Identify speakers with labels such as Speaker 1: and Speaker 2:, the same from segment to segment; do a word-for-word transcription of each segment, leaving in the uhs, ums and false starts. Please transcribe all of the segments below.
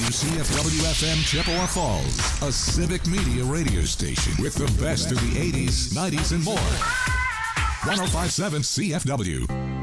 Speaker 1: C F W F M Chippewa Falls, a civic media radio station with the best of the eighties, nineties, and more. one oh five point seven C F W.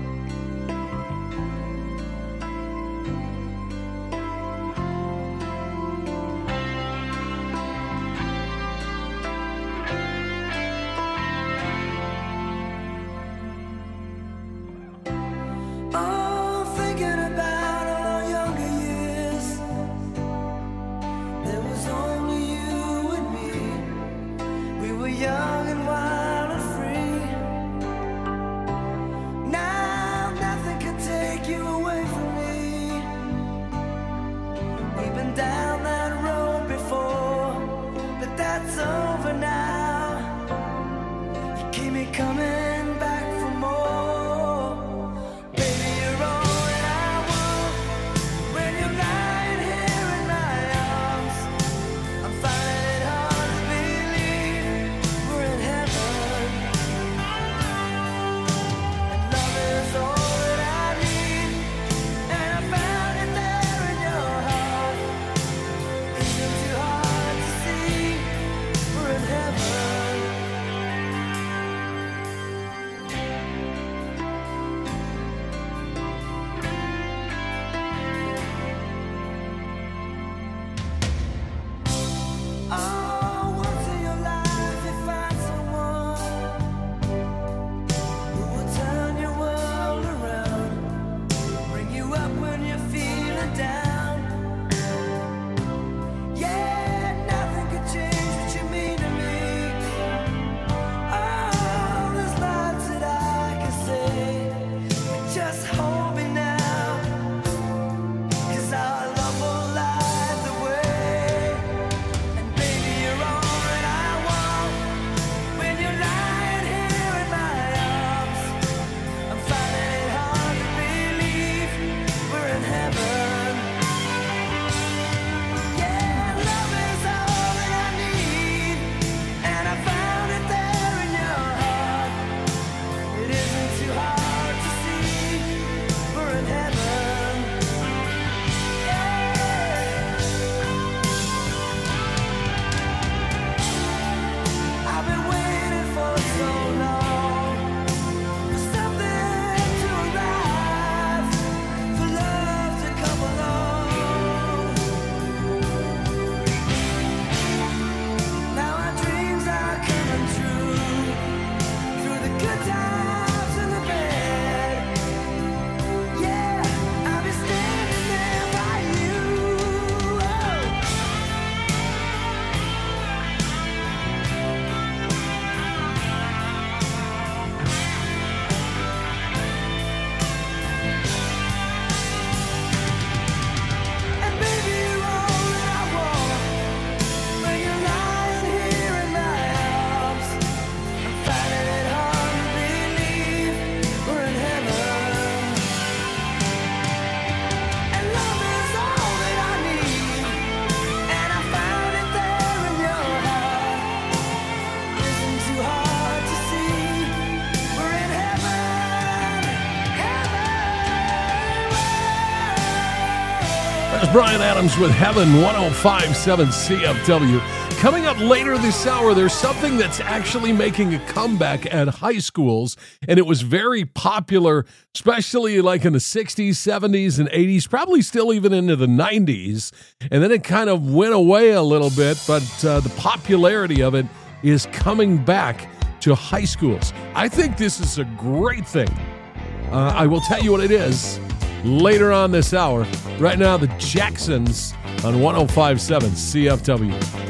Speaker 2: Bryan Adams with Heaven, one oh five point seven C F W. Coming up later this hour, there's something that's actually making a comeback at high schools, and it was very popular, especially like in the sixties, seventies, and eighties, probably still even into the nineties, and then it kind of went away a little bit, but uh, the popularity of it is coming back to high schools. I think this is a great thing. Uh, I will tell you what it is later on this hour. Right now, the Jacksons on one oh five point seven C F W.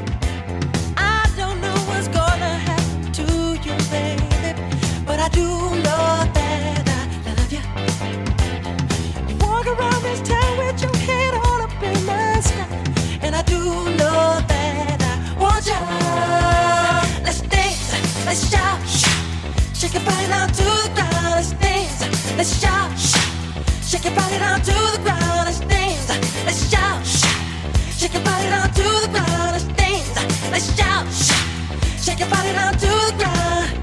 Speaker 3: I don't know what's gonna happen to you, baby, but I do know that I love you. You walk around this town with your head all up in the sky, and I do know that I want you. Let's dance, let's shout, shake your body down to the ground. Let's dance, let's shout, shake your body down to the ground. Let's dance, let's shout, shake your body down to the ground. Let's dance, let's shout, shake your body down to the ground.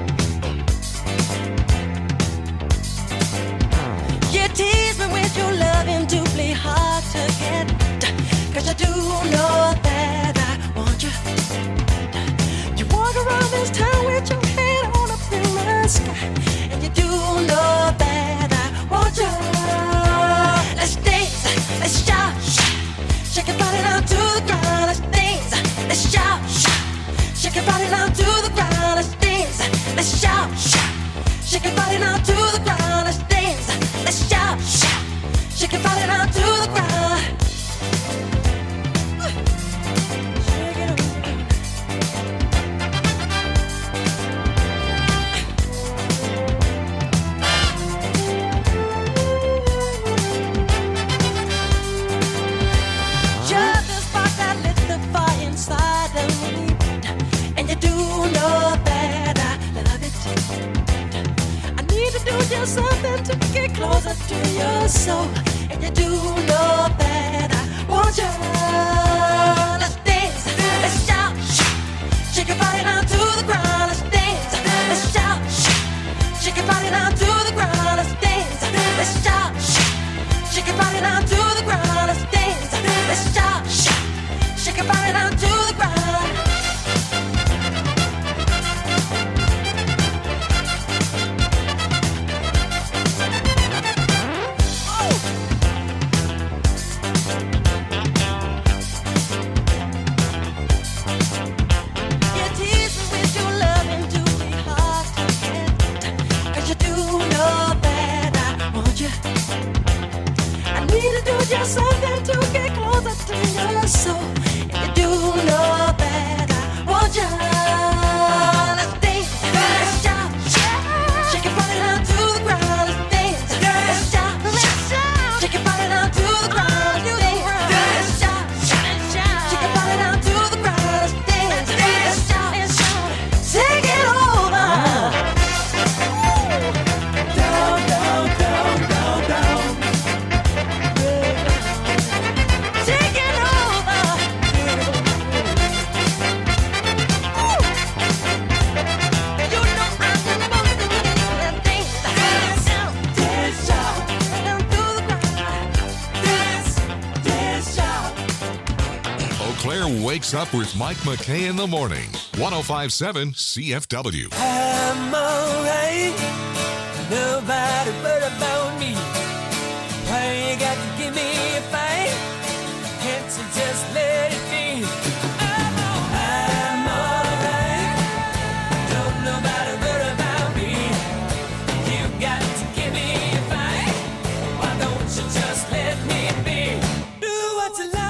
Speaker 3: Ooh. You tease me with your love. get closer to your soul. And you do know that I want you. Let's dance, let's shout, shake your body down to the ground. Let's dance, let's shout, shake your body down to the ground. Let's dance, let's shout, shake your body down to the ground. Let's dance, let's shout, shake your body down to the ground. Just something to get closer to your soul. And you do know that I want you. Let's dance, let's shout, shake your body down to the ground. Let's dance, let's shout, shake your body down to the ground. Let's dance, let's shout, shake your body down to the ground. Let's dance, let's shout, take it over. Down, down, down, down, down.
Speaker 1: Claire wakes up with Mike McKay in the morning. one oh five point seven C F W.
Speaker 4: I'm alright. Nobody but about me. Why you got to give me a fight? Can't you just let it be? I'm alright. Don't nobody but about me. You got to give me a fight. Why don't you just let me be? Do what you like.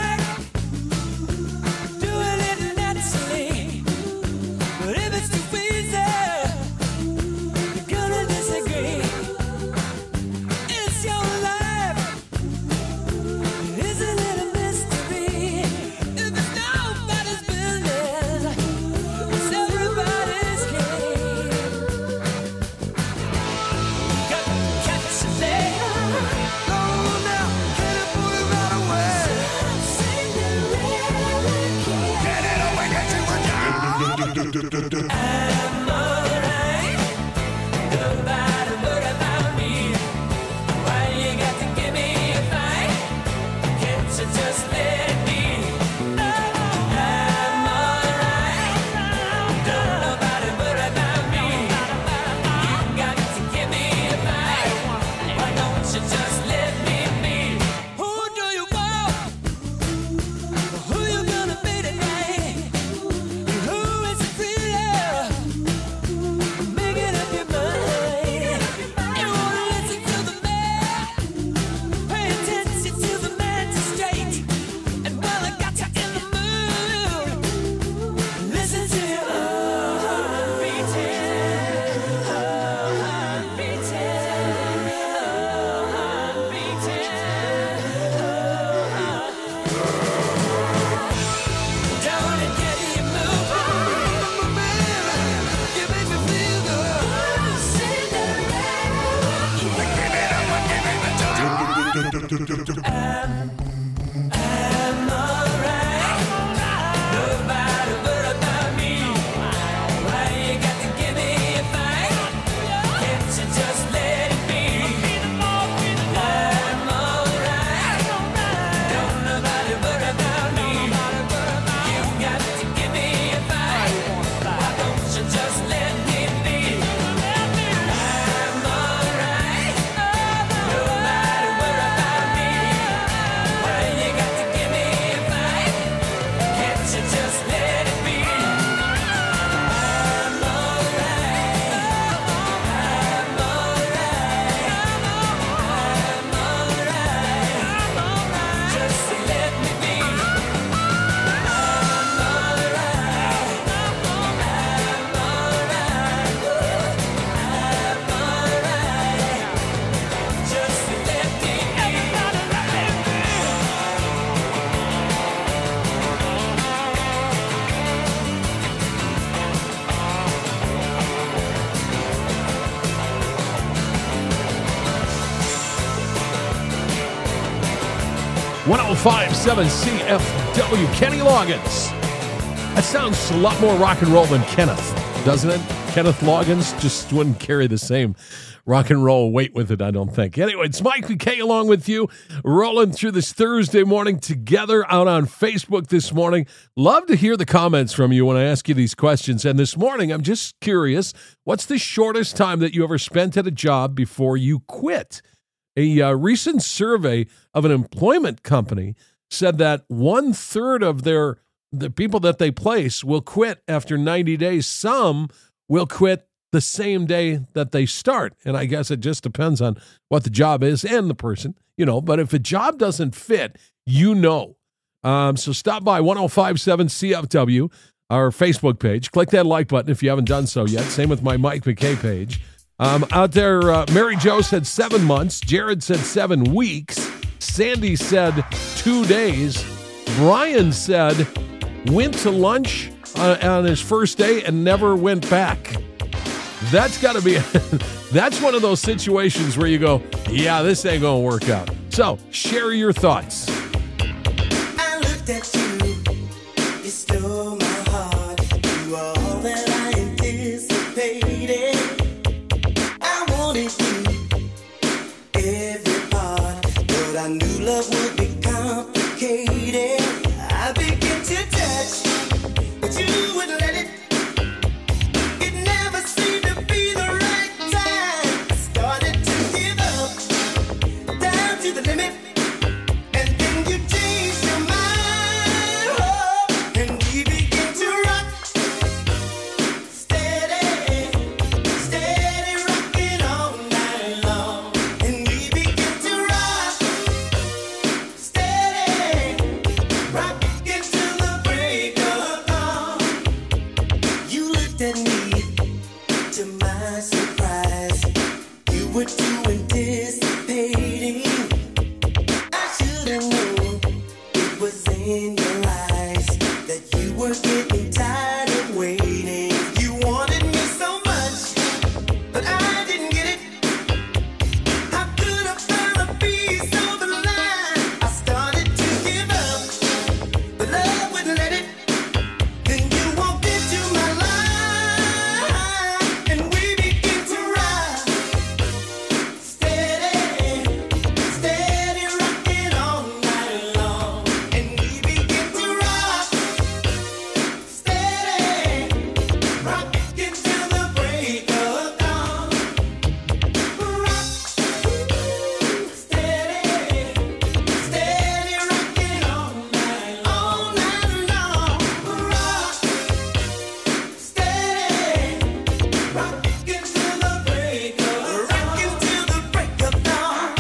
Speaker 4: I'm alright. Nobody worry about me. Why you got to give me a fight? Can't you just let it be? I'm alright. Don't nobody worry about me. You got to give me a fight. Why don't you just let me be? Who do you want? Who you gonna be tonight? Who is it really? I'm, I'm alright. Nobody worry about me. Why you got to give me a fight? Can't you just let it be? I'm alright. Don't nobody worry about me. You got to give me a fight. Why don't you just let me be? I'm alright. Nobody worry about me.
Speaker 2: one oh five point seven C F W. Kenny Loggins. That sounds a lot more rock and roll than Kenneth, doesn't it? Kenneth Loggins just wouldn't carry the same rock and roll weight with it, I don't think. Anyway, it's Mike McKay along with you, rolling through this Thursday morning together out on Facebook this morning. Love to hear the comments from you when I ask you these questions. And this morning, I'm just curious, what's the shortest time that you ever spent at a job before you quit? A uh, recent survey of an employment company said that one-third of their the people that they place will quit after ninety days. Some will quit the same day that they start. And I guess it just depends on what the job is and the person, you know. But if a job doesn't fit, you know. Um, so stop by one oh five point seven C F W, our Facebook page. Click that like button if you haven't done so yet. Same with my Mike McKay page. Um, out there, uh, Mary Jo said seven months. Jared said seven weeks. Sandy said two days. Brian said went to lunch uh, on his first day and never went back. That's got to be, that's one of those situations where you go, yeah, this ain't going to work out. So share your thoughts.
Speaker 5: I looked at you, you stole my heart. You were all that I anticipated. I wanted you, every part, but I knew love would be complicated. I began to touch, but you wouldn't let it. It never seemed to be the right time. I started to give up, down to the limit, and then you changed your mind, oh, and we began to rock, steady, steady rocking all night long, and we began to rock, steady, rocking till the break of dawn. You looked at me, to my surprise, you were too anticipating. I should have known it was in your eyes that you were getting tired of waiting. You wanted me so much, but I didn't get it. How could I find a piece of the line? I started to give up, but love wouldn't let it. Then you walked into my life, and we began to ride, steady, steady rocking all night long, and we began to rock, steady, rocking till the break of dawn. Rock, steady, steady rocking all night, all night long. Rock, steady, rocking till the break of, rocking till the break of dawn.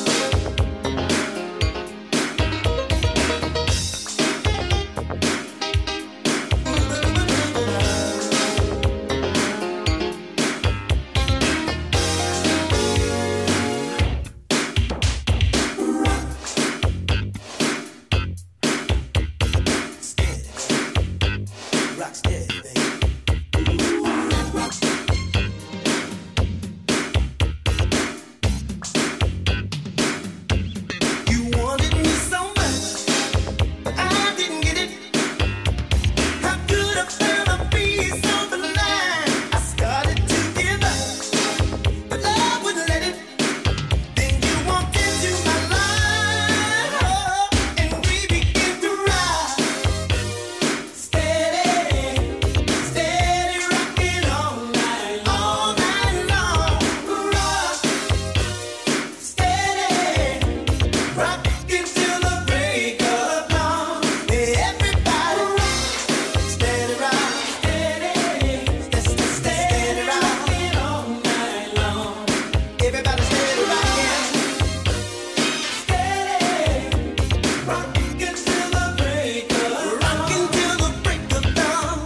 Speaker 5: Steady, rock steady, baby. You wanted me so much, but I didn't get it. How could I find a piece of the line? I started to give up, but love wouldn't let it. Then you walked into my life, oh, and we began to ride, steady, steady rocking all night, all night long. Rock, steady, rocking till the break of dawn. Everybody rock, steady rock, steady, steady, steady rocking all night long. Everybody steady rocking, steady, rocking till the break of, rocking till the break of dawn.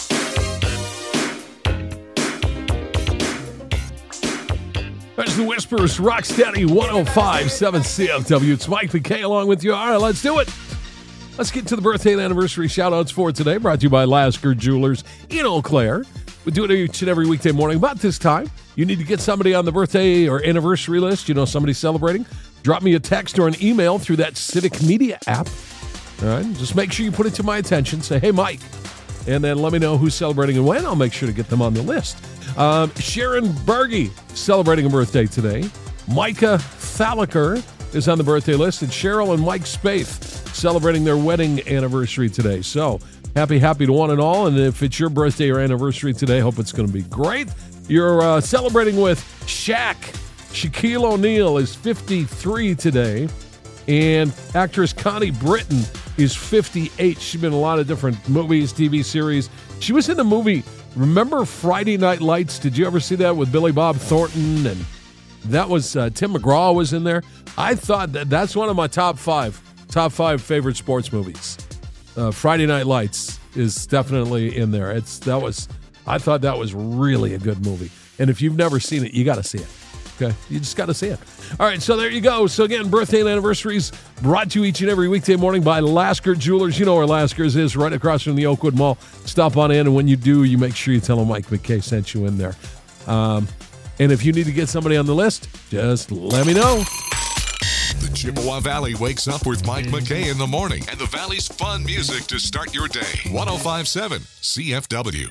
Speaker 2: That's the Whispers, Rocksteady, one oh five point seven C F W. It's Mike McKay along with you. All right, let's do it. Let's get to the birthday and anniversary shout-outs for today, brought to you by Lasker Jewelers in Eau Claire. We do it each and every weekday morning about this time. You need to get somebody on the birthday or anniversary list, you know, somebody celebrating. drop me a text or an email through that Civic Media app. All right, just make sure you put it to my attention. Say, hey, Mike, and then let me know who's celebrating and when. I'll make sure to get them on the list. Um, Sharon Berge celebrating a birthday today. Micah Thalaker is on the birthday list, and Cheryl and Mike Spaeth celebrating their wedding anniversary today. So happy, happy to one and all. And if it's your birthday or anniversary today, hope it's going to be great. You're uh, celebrating with Shaq. Shaquille O'Neal is fifty-three today. And actress Connie Britton is fifty-eight. She's been in a lot of different movies, T V series. She was in the movie, remember Friday Night Lights? Did you ever see that with Billy Bob Thornton? And that was, uh, Tim McGraw was in there. I thought that that's one of my top five, top five favorite sports movies. Uh, Friday Night Lights is definitely in there. It's, that was, I thought that was really a good movie. And if you've never seen it, you got to see it. Okay, you just got to see it. All right, so there you go. So again, birthday and anniversaries brought to you each and every weekday morning by Lasker Jewelers. You know where Lasker's is, right across from the Oakwood Mall. Stop on in, and when you do, you make sure you tell them Mike McKay sent you in there. Um, and if you need to get somebody on the list, just let me know.
Speaker 1: The Chippewa Valley wakes up with Mike McKay in the morning and the Valley's fun music to start your day. one oh five point seven C F W.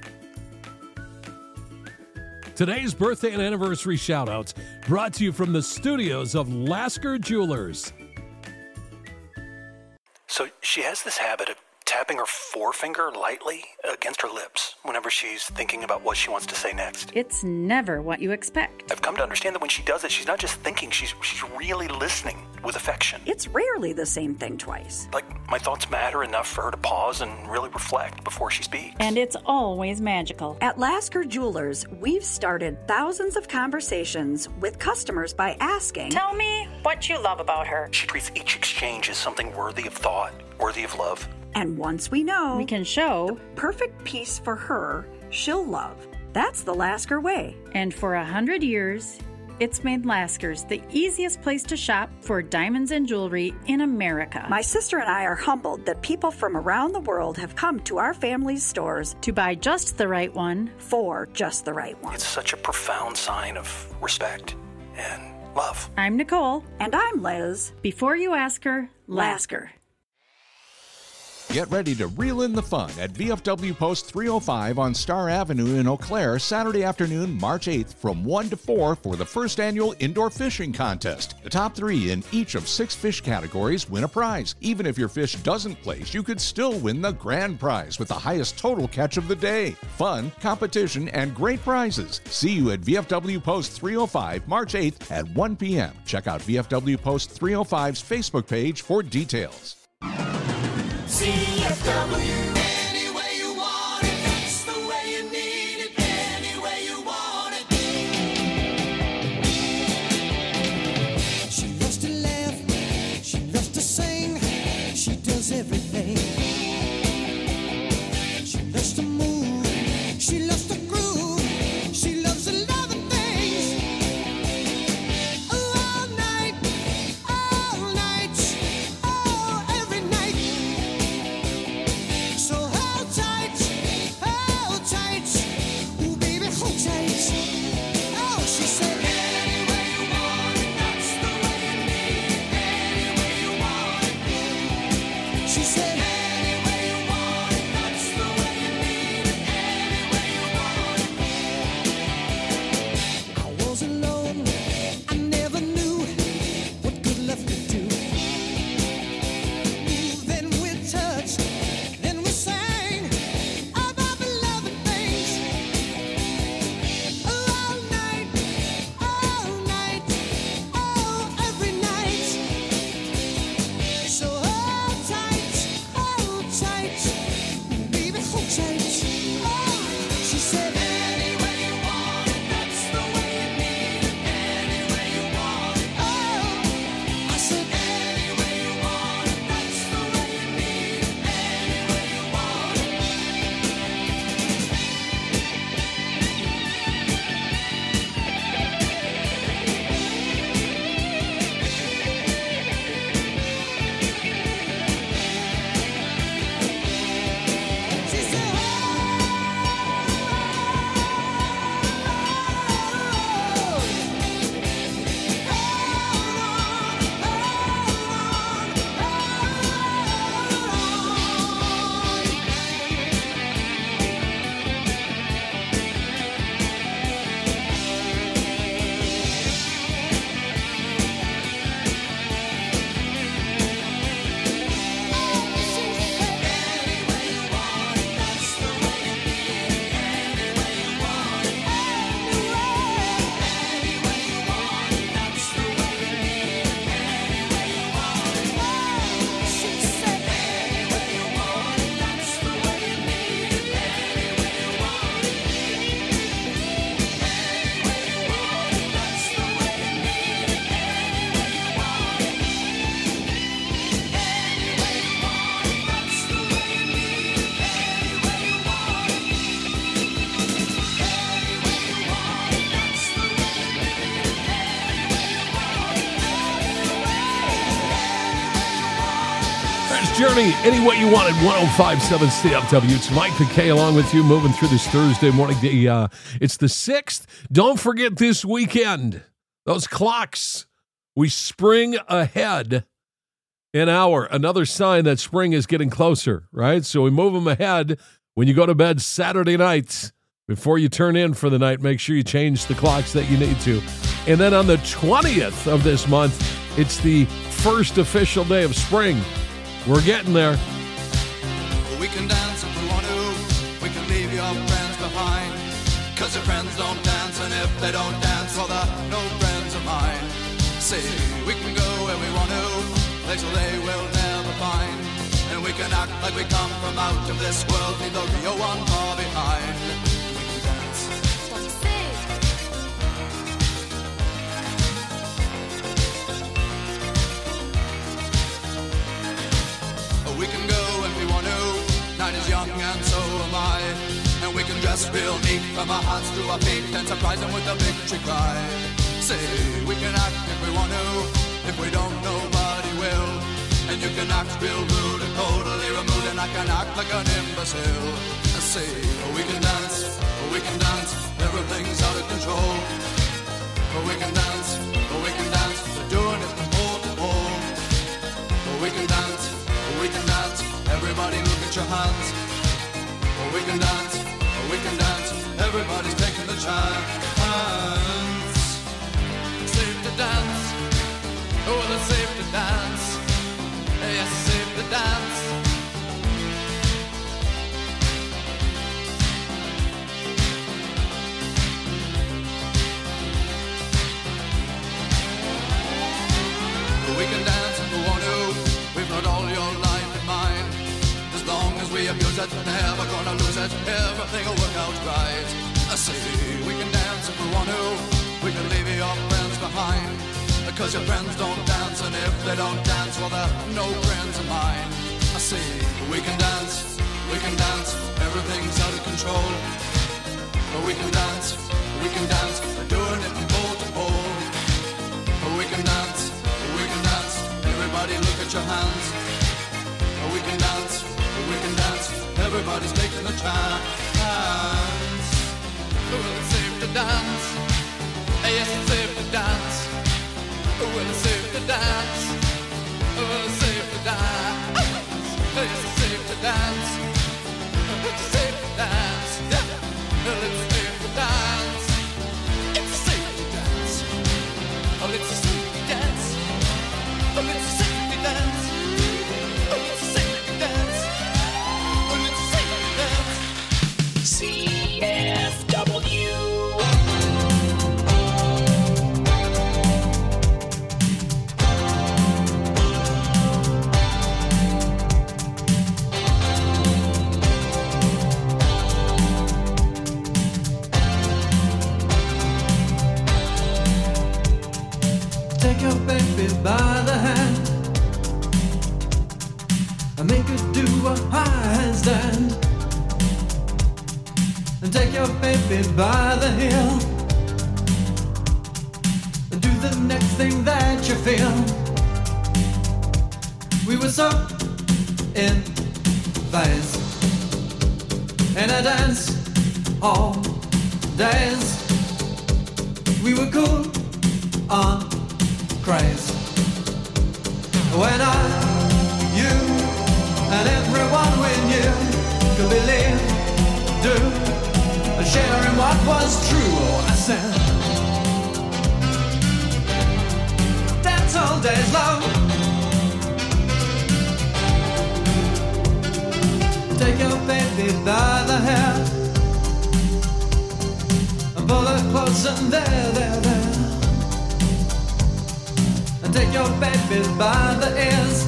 Speaker 2: Today's birthday and anniversary shout-outs brought to you from the studios of Lasker Jewelers.
Speaker 6: So she has this habit of tapping her forefinger lightly against her lips whenever she's thinking about what she wants to say next.
Speaker 7: It's never what you expect.
Speaker 6: I've come to understand that when she does it, she's not just thinking, she's she's really listening with affection.
Speaker 8: It's rarely the same thing twice.
Speaker 6: Like, my thoughts matter enough for her to pause and really reflect before she speaks.
Speaker 7: And it's always magical.
Speaker 8: At Lasker Jewelers, we've started thousands of conversations with customers by asking,
Speaker 7: Tell me what you love about her.
Speaker 6: She treats each exchange as something worthy of thought, worthy of love.
Speaker 8: And once we know,
Speaker 7: We can show,
Speaker 8: perfect piece for her, she'll love. That's the Lasker way.
Speaker 7: and for a hundred years, it's made Lasker's the easiest place to shop for diamonds and jewelry in America.
Speaker 8: My sister and I are humbled that people from around the world have come to our family's stores
Speaker 7: to buy just the right one.
Speaker 8: for just the right one.
Speaker 6: It's such a profound sign of respect and love.
Speaker 7: I'm Nicole.
Speaker 8: And I'm Liz.
Speaker 7: Before you ask her,
Speaker 8: Lasker.
Speaker 9: Get ready to reel in the fun at V F W Post three oh five on Star Avenue in Eau Claire, Saturday afternoon, March eighth from one to four for the first annual indoor fishing contest. The top three in each of six fish categories win a prize. Even if your fish doesn't place, you could still win the grand prize with the highest total catch of the day. Fun, competition, and great prizes. See you at V F W Post three oh five, March eighth at one p.m. Check out V F W Post three oh five's Facebook page for details.
Speaker 5: C F W. Any way you want it, that's the way you need it. Any way you want it. She loves to laugh, she loves to sing, she does everything. She loves to move, she loves to groove, she loves a lot of things. All night, all night, oh, every night. So hold tight, hold tight, ooh baby, hold tight. Oh, she said, any way you want it, that's the way you need it. Any way you want it. She said, any way you want it, that's the way you need it. Any way you want it. I was alone, I never knew what good love could do. Ooh, then we touched. Then we sang about the loving things. All night, all night, oh, every night. So hold tight,
Speaker 2: Crash Journey, any way you want it, one oh five point seven C F W. It's Mike the K along with you, moving through this Thursday morning. The, uh, it's the sixth. Don't forget this weekend, those clocks. We spring ahead an hour. Another sign that spring is getting closer, right? So we move them ahead. When you go to bed Saturday nights, before you turn in for the night, make sure you change the clocks that you need to. And then on the twentieth of this month, it's the first official day of spring. We're getting there.
Speaker 10: We can dance if we want to. We can leave your friends behind. Cause your friends don't dance, and if they don't dance, well, they're no friends of mine. See, we can go where we want to, places they will never find. And we can act like we come from out of this world, leave the real one far behind. We can dance. What you say? We can go when we want to. Night is young and so am I. And we can dress real neat from our hearts to our feet and surprise them with a victory cry. Say, we can act if we want to. If we don't, nobody will. And you can act real rude and totally removed, and I can act like an imbecile. I say, we can dance, we can dance, everything's out of control. We can dance, we can dance, we're doing it from pole to pole. We can dance, we can dance, everybody look at your hands. We can dance, we can dance, everybody's taking the chance. Safe to dance, oh, it's safe to dance. Yes, it's safe to dance. We can dance if we want to. We've got all your life in mind. As long as we abuse it, never gonna lose it. Everything will work out right. I say we can dance if we want to. We can leave your friends behind. Because your friends don't dance, and if they don't dance, well, they're no friends of mine. I say we can dance, we can dance, everything's out of control. But we can dance, we can dance, we're doing it from pole to pole. But we can dance, we can dance, everybody look at your hands. But we can dance, we can dance, everybody's taking the chance. Well, it's safe to dance, yes, it's safe to dance. Well, it's safe to dance. Well, it's safe to dance. It's safe to dance. It's safe to dance. Well, it's safe to dance. It's safe to dance. Oh, it's safe to dance. Oh, it's safe to dance. Oh, it's safe to dance. Oh, it's safe to dance. C F W.
Speaker 11: Take your baby by the hand and make her do a high handstand. And take your baby by the heel and do the next thing that you feel. We were so in phase in a dance all days. We were cool on craze. When I, you, and everyone we knew could believe, do, and share in what was true. Oh, I said, dance all days long. Take your baby by the hair and pull her close and there, there, there. Take your baby by the ears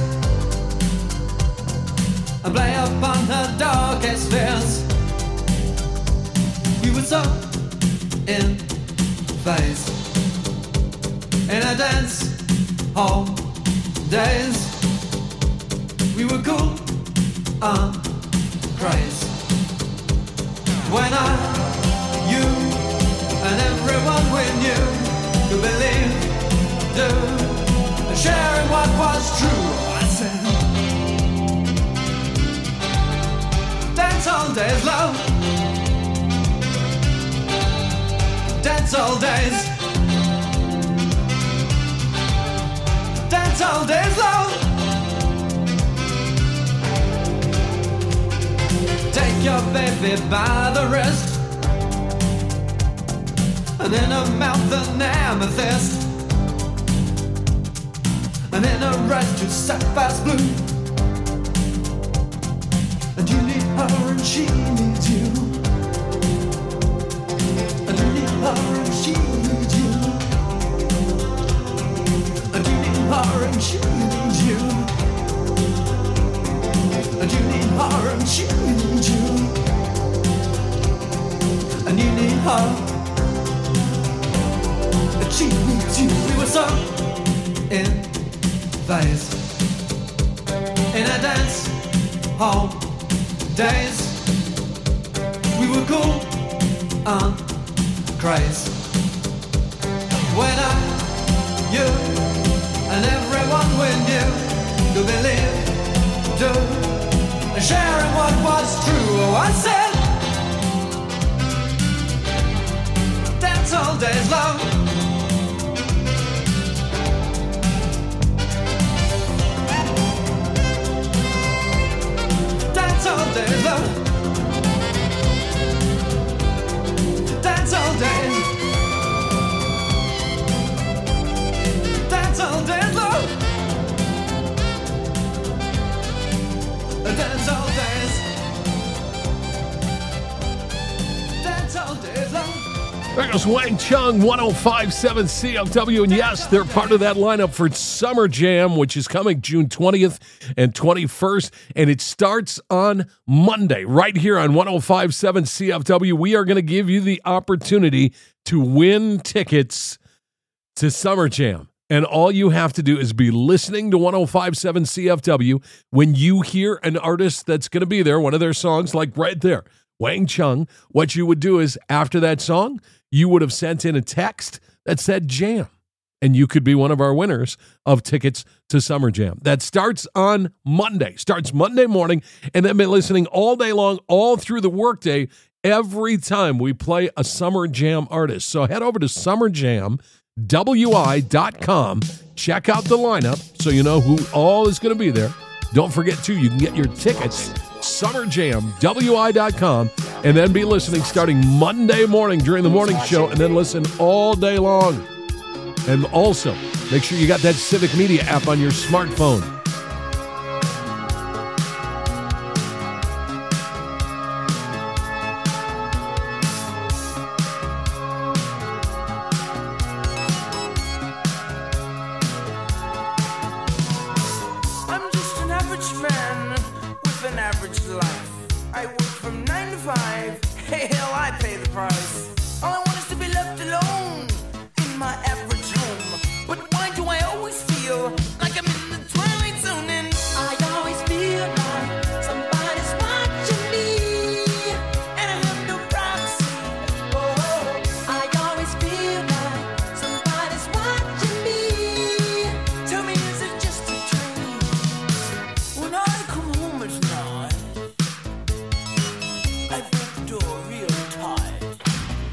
Speaker 11: and play upon her darkest fears. We were so in phase in a dance hall days. We were cool on craze. When I, you, and everyone we knew could believe, do, sharing what was true. I said, Dance all days. Dance all days long. Take your baby by the wrist, and in her mouth an amethyst, and in her eyes two sapphires blue. And you need her and she needs you. And you need her and she needs you. And you need her and she needs you. And you need her and she needs you. And you need her and she needs you. We were so in phase in a dance hall days. We were cool and crazy. When I, you, and everyone we knew to believe, to sharing what was true. Oh, I said, dance all days long. Dance all days long. Dance all days. Dance all days long. Dance all days. Dance all days long.
Speaker 2: There goes Wang Chung, one oh five point seven C F W. And yes, they're part of that lineup for Summer Jam, which is coming June twentieth and twenty-first. And it starts on Monday, right here on one oh five point seven C F W. We are going to give you the opportunity to win tickets to Summer Jam. And all you have to do is be listening to one oh five point seven C F W when you hear an artist that's going to be there, one of their songs, like right there, Wang Chung. What you would do is, after that song, you would have sent in a text that said Jam, and you could be one of our winners of tickets to Summer Jam. That starts on Monday, starts Monday morning, and then be listening all day long, all through the workday, every time we play a Summer Jam artist. So head over to summer jam w i dot com, check out the lineup so you know who all is going to be there. Don't forget, too, you can get your tickets, summer jam w i dot com, and then be listening starting Monday morning during the morning show, and then listen all day long. And also, make sure you got that Civic Media app on your smartphone.
Speaker 12: I'm just an average man with an average life. I work from nine to five. Hey, hell, I pay the price. All I want is to be left alone in my average home. But why do I always feel like I'm in the twilight zone? And I always feel like somebody's watching me, and I have no privacy. Oh, I always feel like somebody's watching me. Tell me, is it just a dream? When I come home at night, I put the door real tight.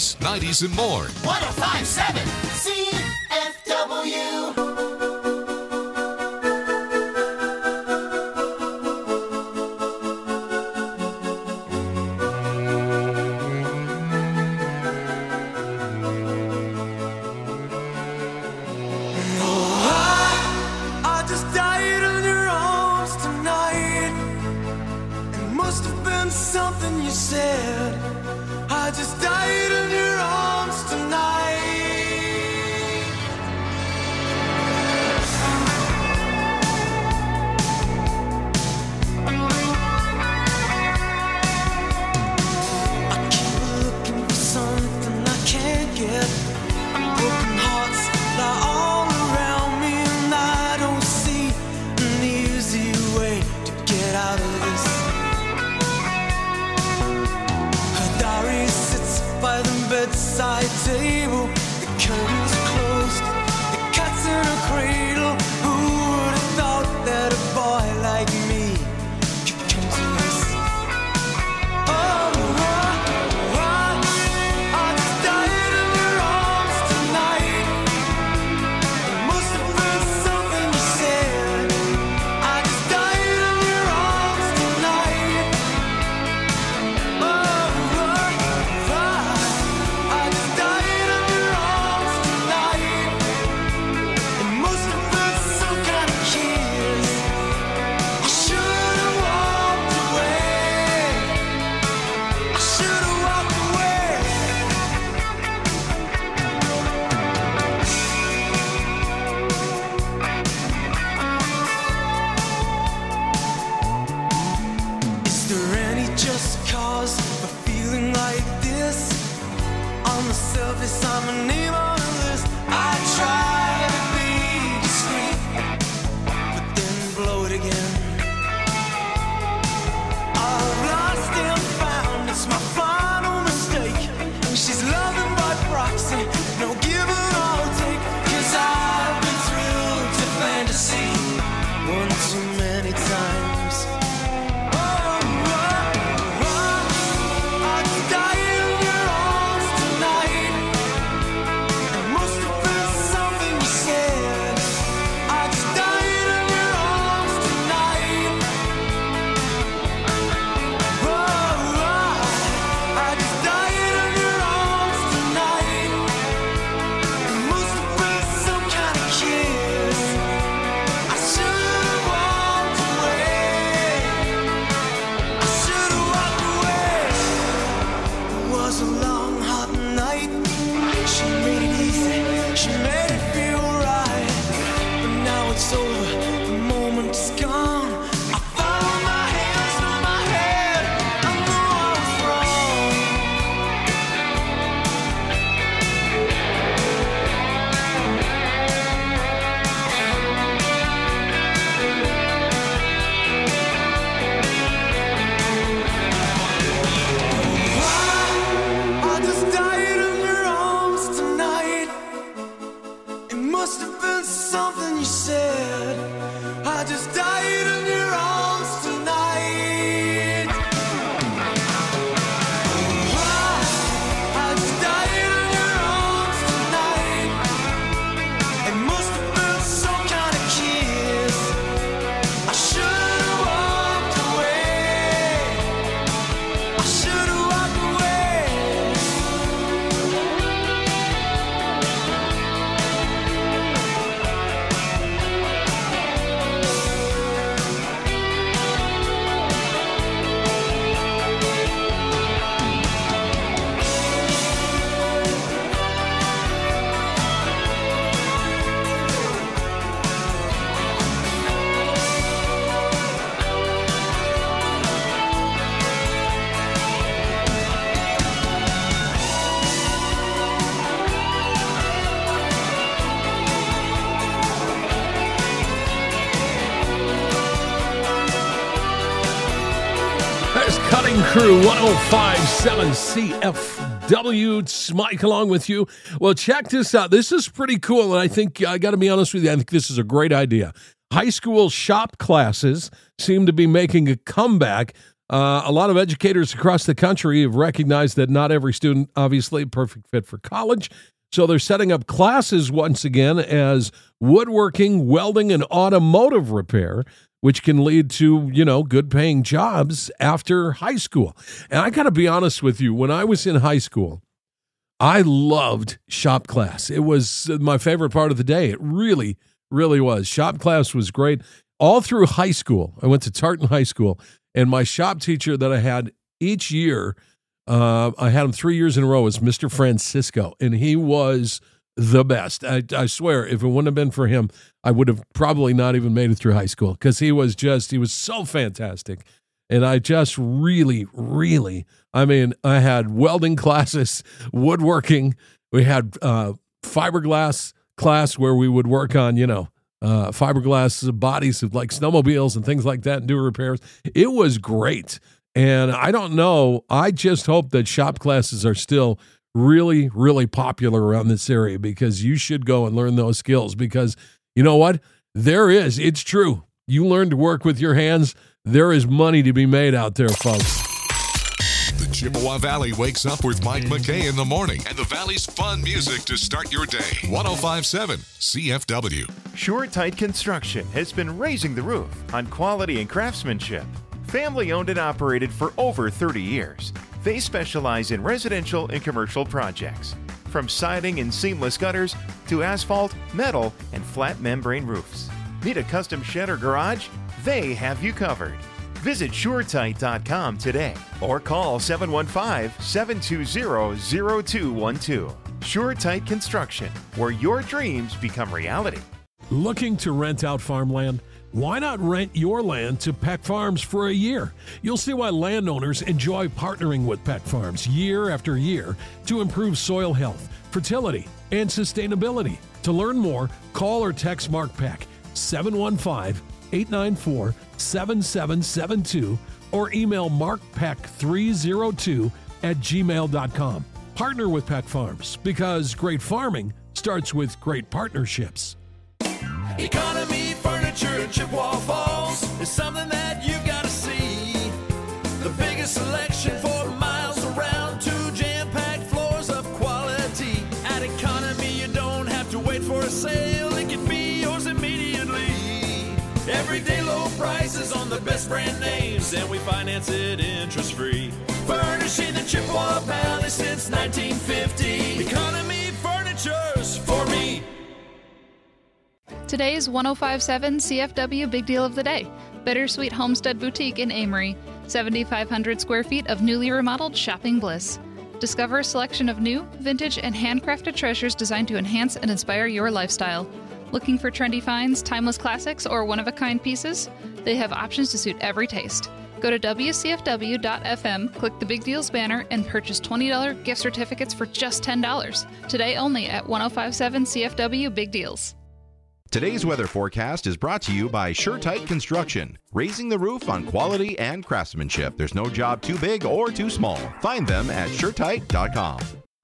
Speaker 1: eighties, nineties, and more.
Speaker 5: one oh five point seven C F W.
Speaker 12: I just died in your arms tonight. It must have been something you said. I just died in your arms tonight. I keep looking for something I can't get. Broken hearts lie all around me, and I don't see an easy way to get out of this. Her diary sits by the bedside table. The curtains are closed, the cat's in a cradle. Who would have thought that a boy like me could come to this? Oh, I, I, I just died in your arms tonight. It must have been something you said. I just died in your arms tonight. Oh, I, I just died in your arms tonight. It must have been some kind of kiss. I should have walked away. I should have walked away. Is there any just cause for feeling like this? On the surface, I'm a name on a list. I try to be discreet, but then blow it again. I've lost and found, it's my final mistake. She's loving by proxy, no give or take. Cause I've been thrilled to fantasy one too many times. Oh, I, I, I just died in your arms tonight. It must have been something you said. I just died in your arms tonight. Oh, I, I just died in your arms tonight. It must have been some kind of kiss. I should have walked away. I should have walked away. It was a long, hot night. She made it easy. She made it feel right. But now it's over. The moment's gone. I found my hands on my head. I know I was wrong. I just died in your arms tonight. It must have been something you said. I just died in your arms tonight. I just died in your arms tonight. It must have been some kind of kiss. I should have walked away. I should have walked away.
Speaker 2: There's Cutting Crew, one oh five point seven C F W. It's Mike along with you. Well, check this out. This is pretty cool, and I think, I got to be honest with you, I think this is a great idea. High school shop classes seem to be making a comeback. Uh, a lot of educators across the country have recognized that not every student, obviously, a perfect fit for college. So they're setting up classes once again as woodworking, welding, and automotive repair, which can lead to, you know, good paying jobs after high school. And I got to be honest with you, when I was in high school, I loved shop class. It was my favorite part of the day. It really, really was. Shop class was great. All through high school, I went to Tartan High School, and my shop teacher that I had each year, uh, I had him three years in a row, was Mister Francisco, and he was the best. I, I swear, if it wouldn't have been for him, I would have probably not even made it through high school, because he was just, he was so fantastic. And I just really, really, I mean, I had welding classes, woodworking. We had uh, fiberglass class where we would work on, you know, uh, fiberglass bodies of like snowmobiles and things like that and do repairs. It was great. And I don't know, I just hope that shop classes are still really, really popular around this area, because you should go and learn those skills, because you know what? There is, it's true. You learn to work with your hands, there is money to be made out there, folks.
Speaker 1: The Chippewa Valley wakes up with Mike McKay in the morning and the Valley's fun music to start your day. one oh five point seven C F W.
Speaker 13: Sure Tight Construction has been raising the roof on quality and craftsmanship. Family owned and operated for over thirty years. They specialize in residential and commercial projects, from siding and seamless gutters to asphalt, metal, and flat membrane roofs. Need a custom shed or garage? They have you covered. Visit Sure Tight dot com today or call seven one five, seven two zero, zero two one two. Sure Tight Construction, where your dreams become reality.
Speaker 2: Looking to rent out farmland? Why not rent your land to Peck Farms for a year? You'll see why landowners enjoy partnering with Peck Farms year after year to improve soil health, fertility, and sustainability. To learn more, call or text Mark Peck, seven one five, eight nine four, seven seven seven two, or email mark peck three oh two at gmail dot com. Partner with Peck Farms, because great farming starts with great partnerships.
Speaker 4: Economy Furniture in Chippewa Falls is something that you gotta see. The biggest selection for miles around, two jam-packed floors of quality. At Economy, you don't have to wait for a sale, it can be yours immediately. Everyday low prices on the best brand names, and we finance it interest-free. Furnishing the Chippewa Valley since nineteen fifty. Economy Furniture's for me.
Speaker 14: Today's one oh five point seven C F W Big Deal of the Day. Bittersweet Homestead Boutique in Amory. seventy-five hundred square feet of newly remodeled shopping bliss. Discover a selection of new, vintage, and handcrafted treasures designed to enhance and inspire your lifestyle. Looking for trendy finds, timeless classics, or one-of-a-kind pieces? They have options to suit every taste. Go to W C F W dot F M, click the Big Deals banner, and purchase twenty dollars gift certificates for just ten dollars. Today only at one oh five point seven C F W Big Deals.
Speaker 15: Today's weather forecast is brought to you by Sure Tight Construction, raising the roof on quality and craftsmanship. There's no job too big or too small. Find them at sure tight dot com.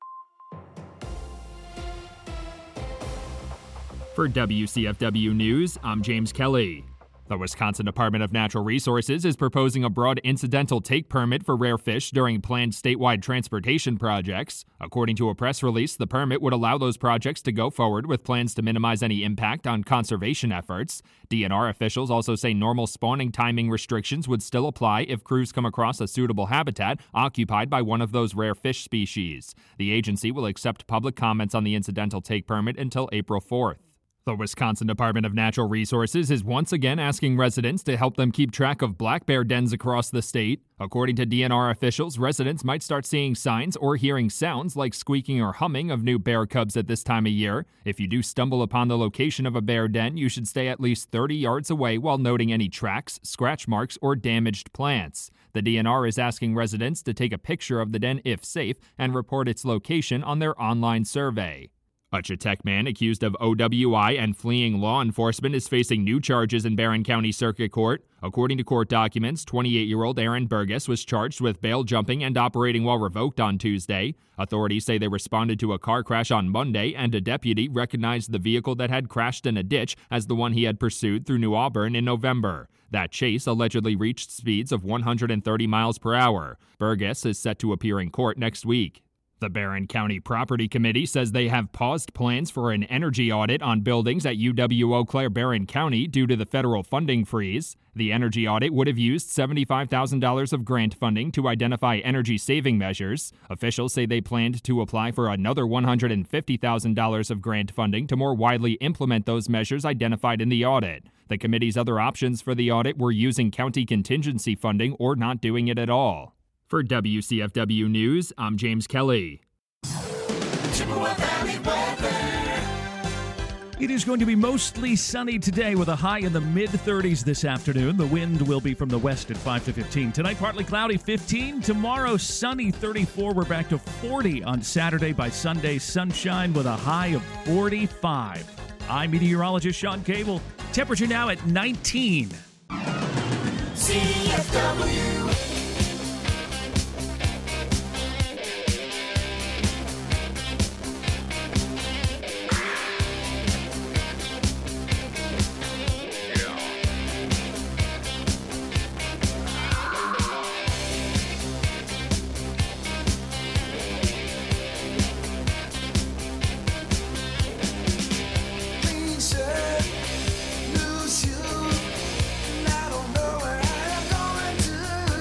Speaker 16: For W C F W News, I'm James Kelly. The Wisconsin Department of Natural Resources is proposing a broad incidental take permit for rare fish during planned statewide transportation projects. According to a press release, the permit would allow those projects to go forward with plans to minimize any impact on conservation efforts. D N R officials also say normal spawning timing restrictions would still apply if crews come across a suitable habitat occupied by one of those rare fish species. The agency will accept public comments on the incidental take permit until April fourth. The Wisconsin Department of Natural Resources is once again asking residents to help them keep track of black bear dens across the state. According to D N R officials, residents might start seeing signs or hearing sounds like squeaking or humming of new bear cubs at this time of year. If you do stumble upon the location of a bear den, you should stay at least thirty yards away while noting any tracks, scratch marks, or damaged plants. The D N R is asking residents to take a picture of the den if safe and report its location on their online survey. A Chautauqua man accused of O W I and fleeing law enforcement is facing new charges in Barron County Circuit Court. According to court documents, twenty-eight-year-old Aaron Burgess was charged with bail jumping and operating while revoked on Tuesday. Authorities say they responded to a car crash on Monday, and a deputy recognized the vehicle that had crashed in a ditch as the one he had pursued through New Auburn in November. That chase allegedly reached speeds of one hundred thirty miles per hour. Burgess is set to appear in court next week. The Barron County Property Committee says they have paused plans for an energy audit on buildings at U W Eau Claire Barron County due to the federal funding freeze. The energy audit would have used seventy-five thousand dollars of grant funding to identify energy-saving measures. Officials say they planned to apply for another one hundred fifty thousand dollars of grant funding to more widely implement those measures identified in the audit. The committee's other options for the audit were using county contingency funding or not doing it at all. For W C F W News, I'm James Kelly.
Speaker 5: Chippewa Valley weather.
Speaker 17: It is going to be mostly sunny today with a high in the mid thirties this afternoon. The wind will be from the west at five to fifteen. Tonight, partly cloudy, fifteen. Tomorrow, sunny, thirty-four. We're back to forty on Saturday. By Sunday, sunshine with a high of forty-five. I'm meteorologist Sean Cable. Temperature now at nineteen.
Speaker 5: C F W.
Speaker 12: Lose you, and I don't know where I'm going to.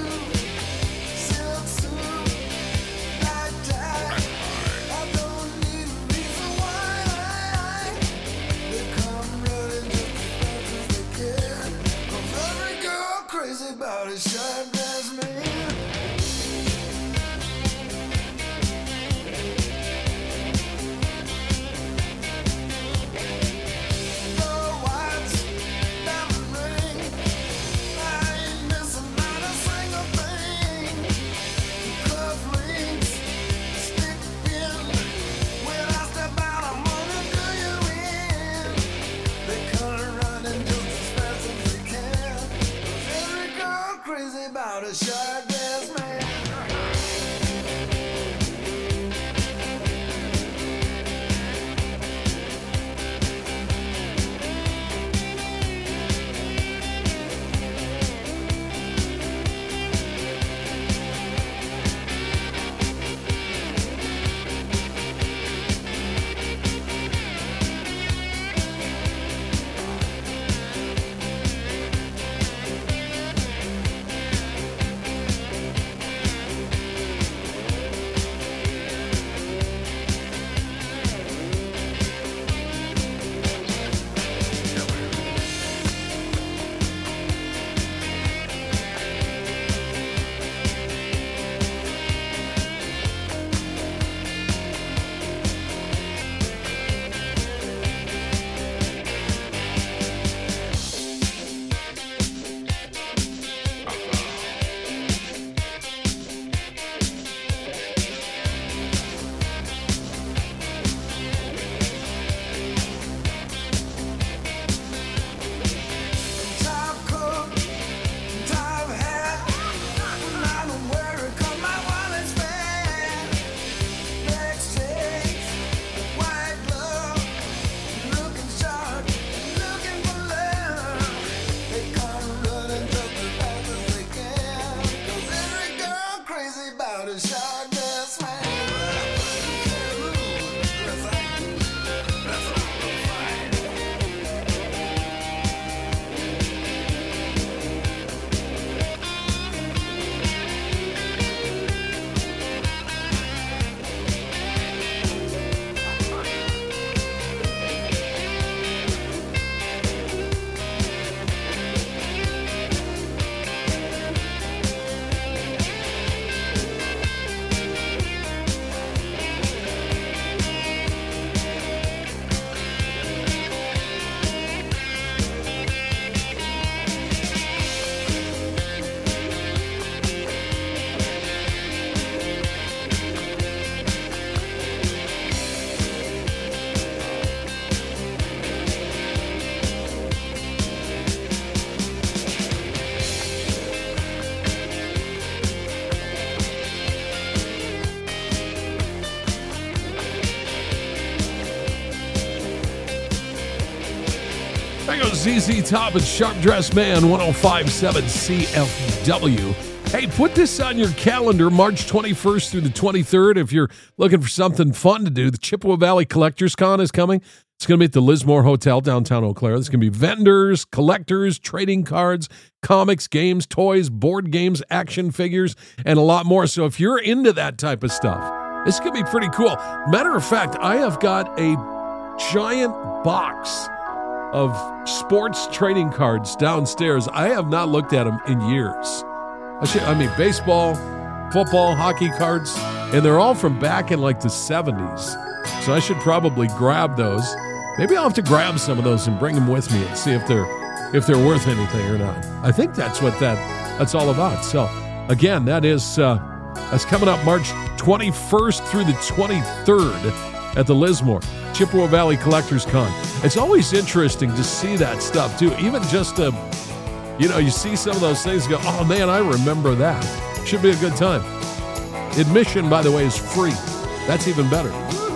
Speaker 2: There goes Z Z Top and Sharp Dressed Man, one oh five point seven C F W. Hey, put this on your calendar, March twenty-first through the twenty-third. If you're looking for something fun to do, the Chippewa Valley Collectors Con is coming. It's going to be at the Lismore Hotel, downtown Eau Claire. There's going to be vendors, collectors, trading cards, comics, games, toys, board games, action figures, and a lot more. So if you're into that type of stuff, this could be pretty cool. Matter of fact, I have got a giant box of sports trading cards downstairs. I have not looked at them in years. I, should, I mean, baseball, football, hockey cards, and they're all from back in like the seventies. So I should probably grab those. Maybe I'll have to grab some of those and bring them with me and see if they're if they're worth anything or not. I think that's what that that's all about. So again, that is uh, that's coming up March twenty-first through the twenty-third at the Lismore Chippewa Valley Collectors Con. It's always interesting to see that stuff too. Even just to, you know, you see some of those things and go, oh man, I remember that. Should be a good time. Admission, by the way, is free. That's even better.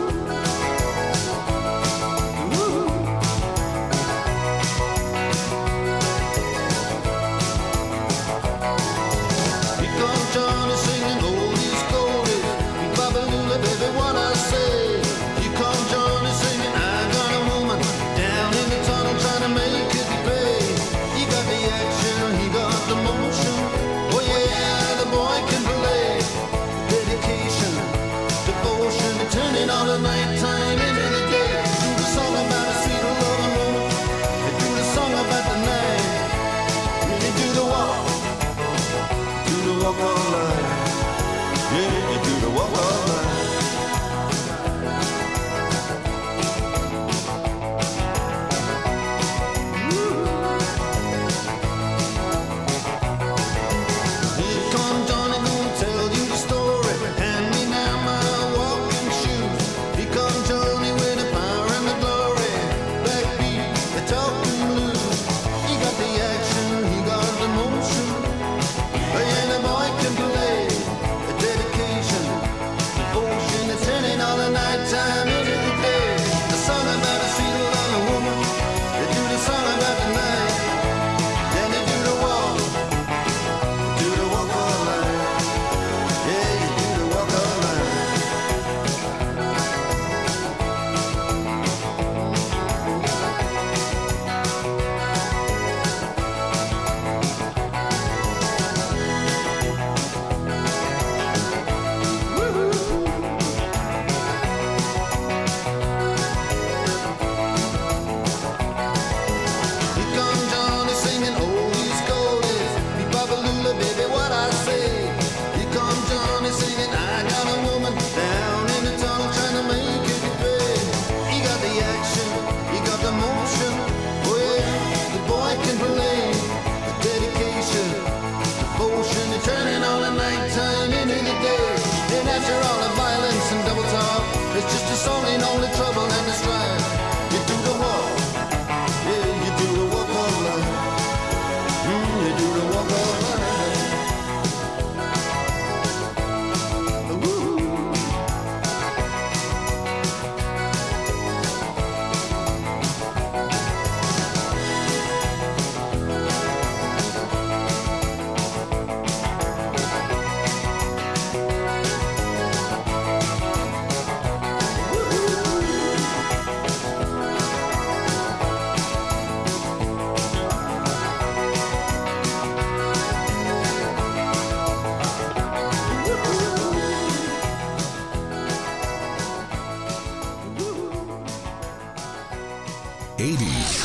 Speaker 1: eighties,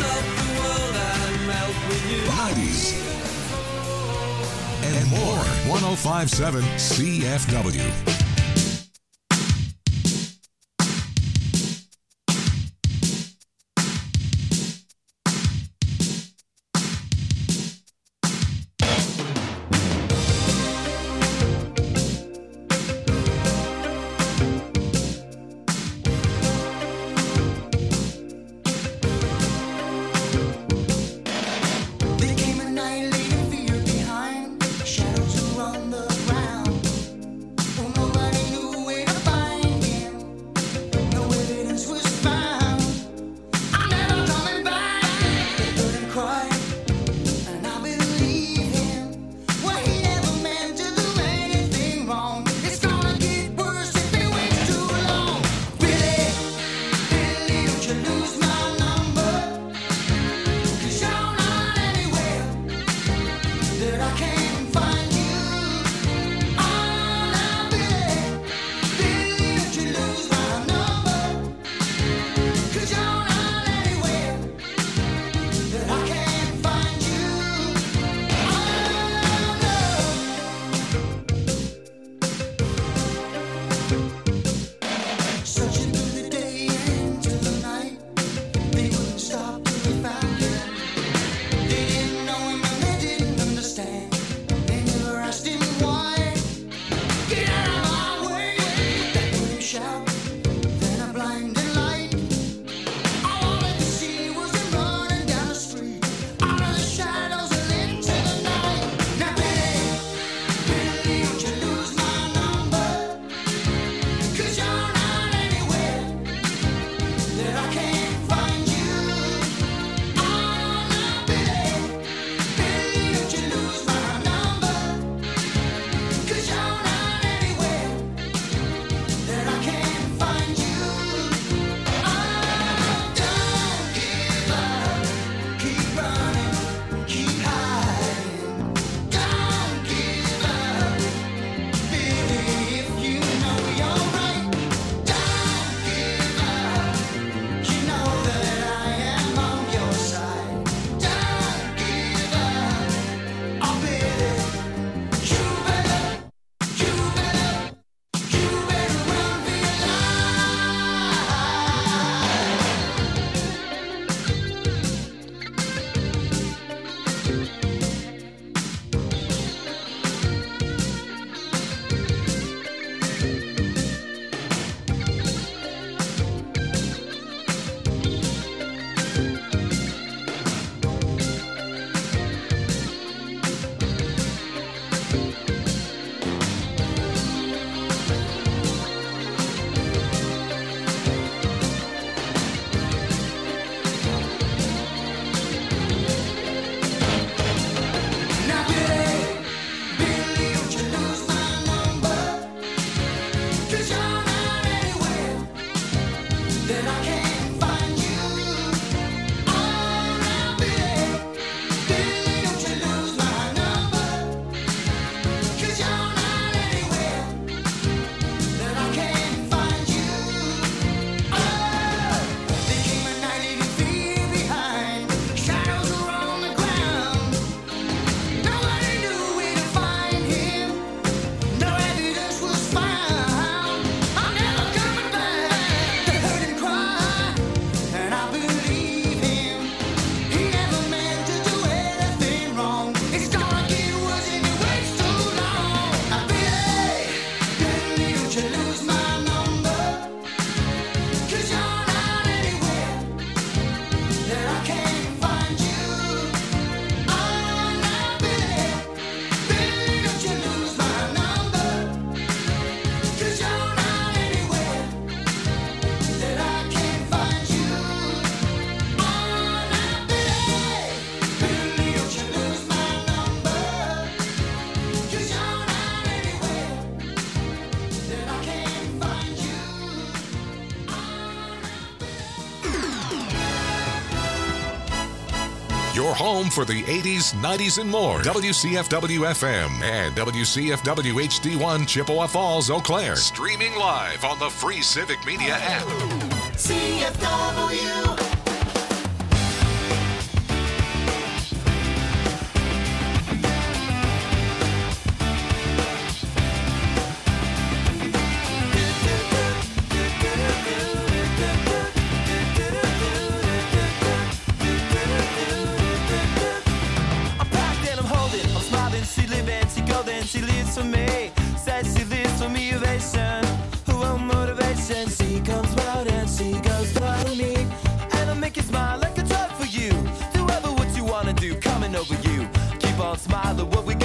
Speaker 1: nineties, and more. one oh five point seven C F W.
Speaker 5: Shadows are on the ground. Oh no.
Speaker 1: Your home for the eighties, nineties, and more. W C F W F M and W C F W H D one Chippewa Falls, Eau Claire. Streaming live on the free Civic Media app.
Speaker 5: C F W.
Speaker 12: She lives for me, says she lives for me, ovation. Who won't motivation? She comes round and she goes by me, and I'll make you smile like a drug for you. Do ever what you wanna do, coming over you. Keep on smiling, what we